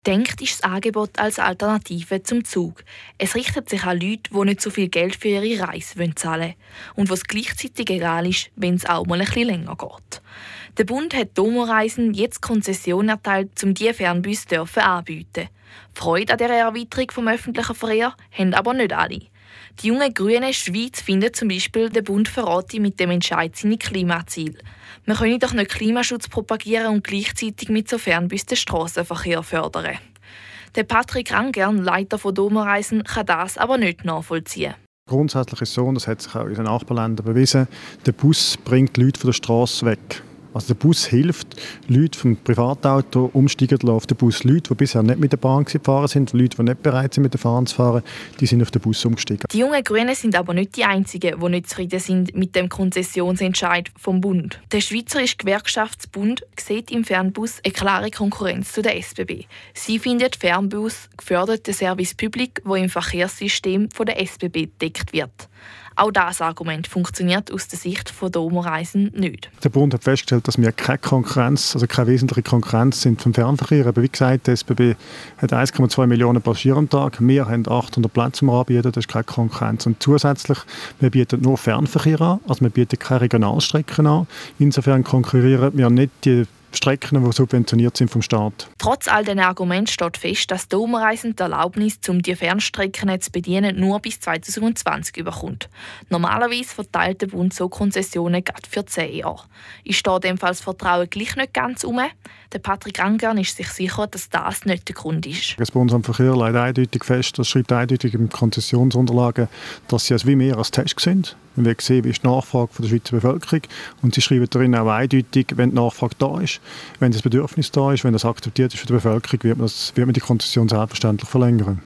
Denkt ist das Angebot als Alternative zum Zug. Es richtet sich an Leute, die nicht so viel Geld für ihre Reise zahlen wollen und was gleichzeitig egal ist, wenn es auch mal ein bisschen länger geht. Der Bund hat Domo-Reisen jetzt Konzession erteilt, um diese Fernbusse anzubieten. Freude an dieser Erweiterung des öffentlichen Verkehrs haben aber nicht alle. Die junge grüne Schweiz findet zum Beispiel, der Bund verrate mit dem Entscheid seine Klimaziele. Wir können doch nicht Klimaschutz propagieren und gleichzeitig mit so Fernbussen den Strassenverkehr fördern. Der Patrick Rangern, Leiter von Domo-Reisen, kann das aber nicht nachvollziehen. Grundsätzlich ist es so, und das hat sich auch in den Nachbarländern bewiesen, der Bus bringt die Leute von der Straße weg. Also der Bus hilft, Leute vom Privatauto umsteigen auf den Bus. Leute, die bisher nicht mit der Bahn gefahren sind, Leute, die nicht bereit sind, mit der Bahn zu fahren, die sind auf den Bus umgestiegen. Die jungen Grünen sind aber nicht die Einzigen, die nicht zufrieden sind mit dem Konzessionsentscheid vom Bund. Der Schweizerische Gewerkschaftsbund sieht im Fernbus eine klare Konkurrenz zu der SBB. Sie findet, Fernbus gefördert den Service Public, der im Verkehrssystem von der SBB gedeckt wird. Auch dieses Argument funktioniert aus der Sicht von Domo-Reisen nicht. Der Bund hat festgestellt, dass wir keine Konkurrenz, also keine wesentliche Konkurrenz sind vom Fernverkehr. Aber wie gesagt, die SBB hat 1,2 Millionen Passagiere am Tag. Wir haben 800 Plätze zum Anbieten, das ist keine Konkurrenz. Und zusätzlich, wir bieten nur Fernverkehr an, also wir bieten keine Regionalstrecken an. Insofern konkurrieren wir nicht die Strecken, die subventioniert sind vom Staat. Trotz all diesen Argumenten steht fest, dass Domo-Reisen die Erlaubnis, um die Fernstrecken zu bedienen, nur bis 2020 bekommt. Normalerweise verteilt der Bund so Konzessionen gerade für 10 Jahre. Ist da in dem Fall das Vertrauen gleich nicht ganz um? Der Patrick Rangern ist sich sicher, dass das nicht der Grund ist. Das Bundesamt für Verkehr legt eindeutig fest, das schreibt eindeutig in Konzessionsunterlagen, dass sie wie mehr als Test sind. Wir wollen sehen, wie ist die Nachfrage von der Schweizer Bevölkerung. Und sie schreiben darin auch eindeutig, wenn die Nachfrage da ist, wenn das Bedürfnis da ist, wenn das akzeptiert ist für die Bevölkerung, wird man die Konzession selbstverständlich verlängern.